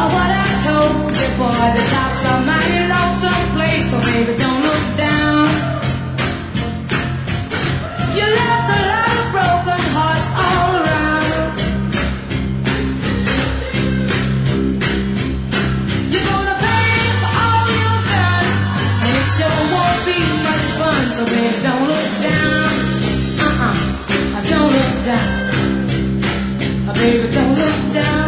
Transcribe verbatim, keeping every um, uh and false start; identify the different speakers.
Speaker 1: what I told you, boy, the top's a mighty lonesome place, so baby, don't look down. You left a lot of broken hearts all around. You're gonna pay for all you've done, and it sure won't be much fun, so baby, don't look down. Uh-uh, don't look down. Baby, don't look down.